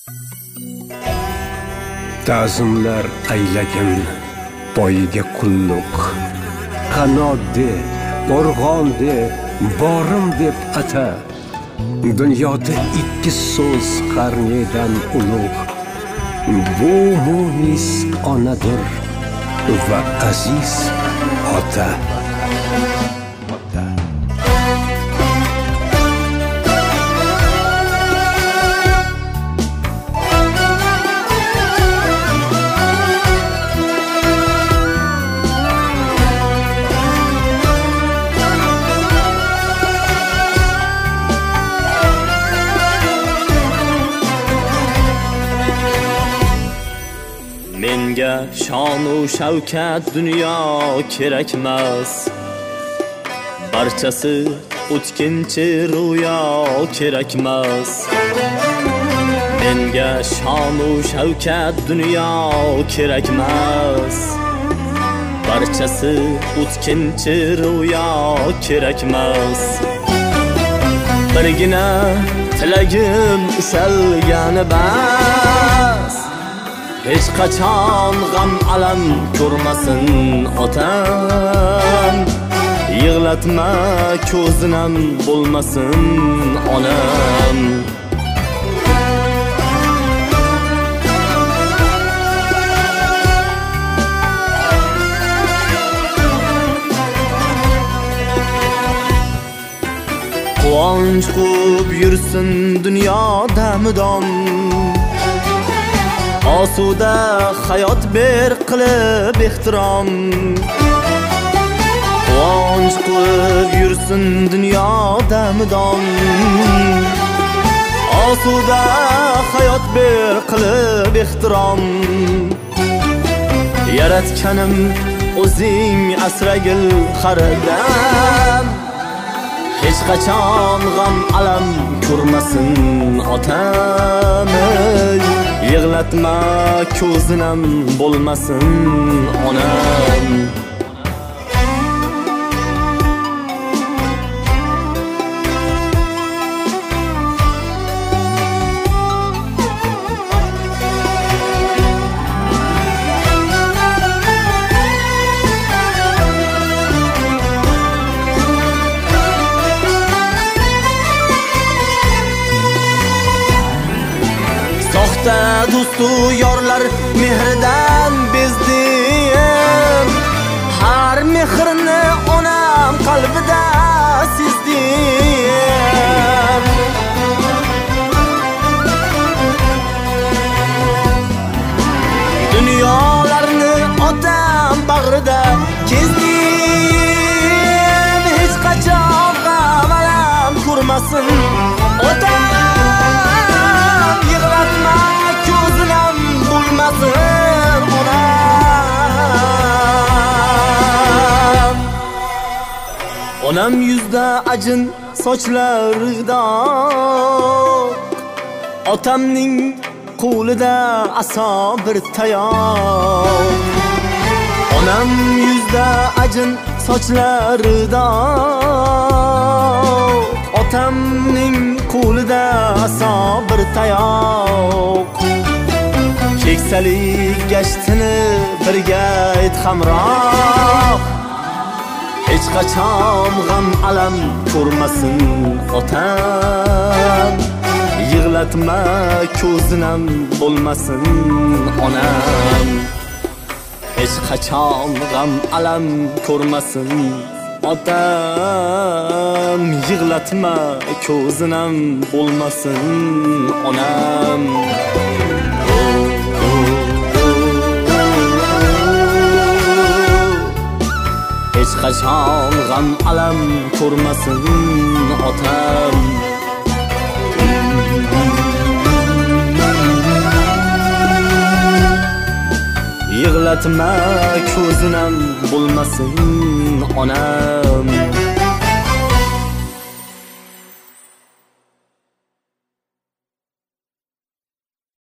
Ta'zimlar aylagin boyiga qulluq, qanot de, qo'rg'on de, borim deb ata. Dunyoda ikki so'z qarnidan ulug', bu munis onadir va aziz ota. Menga shon-u shavkat dunyo kerakmas, barchasi o'tkinchi ro'yo kerakmas. Menga shon-u shavkat dunyo kerakmas, barchasi o'tkinchi ro'yo kerakmas. Birgina tilagim ushalgani bas, hech qachon g'am alam ko'rmasin otam. Yig'latma ko'zinam bo'lmasin onam. Quvonch qub yursin dunyoda mudom, osuda hayot ber qilib ehtirom. Quvonch qilib yursin dunyoda mudom, osuda hayot ber qilib ehtirom. Yaratganim o'zing asragil qaridam, hech qachon g'am alam ko'rmasin otam. Yig'latma ko'zinam bo'lmasin onam. Soxta do'stu yorlar mehridan bezdim, har mehrni onam qalbida sezdim. Dunyolarni otam bag'rida kezdim, hech qachon g'am alam ko'rmasin otam. Yig'latma ko'zinam bo'lmasin onam. Onam yuzda ajin, sochlarida otamning qo'lida aso bir tayoq. Onam yuzda ajin, sochlarida otamning qo'lida aso bir tayoq. Keksalik gashtini birga et hamroh, hech qachon g'am alam ko'rmasin otam. Yig'latma ko'zinam bo'lmasin onam. Hech qachon g'am alam ko'rmasin otam. Yig'latma ko'zinam bo'lmasin onam. Hech qachon g'am alam ko'rmasin otam. Yig'latma ko'zinam bo'lmasin onam.